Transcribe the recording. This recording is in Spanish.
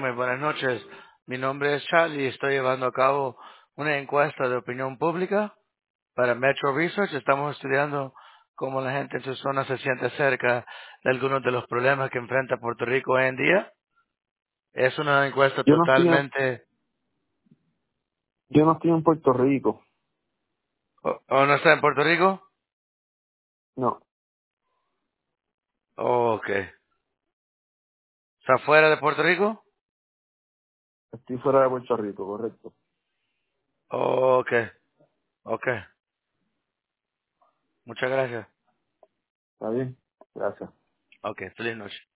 muy buenas noches. Mi nombre es Charlie y estoy llevando a cabo una encuesta de opinión pública para Metro Research. Estamos estudiando cómo la gente en su zona se siente acerca de algunos de los problemas que enfrenta Puerto Rico hoy en día. Es una encuesta Yo no estoy en, totalmente... yo no estoy en Puerto Rico. ¿O no está en Puerto Rico? No, Ok. ¿Está fuera de Puerto Rico? estoy fuera de Puerto Rico, correcto. Ok. Ok. Muchas gracias. ¿Está bien? Gracias. Ok. Feliz noche.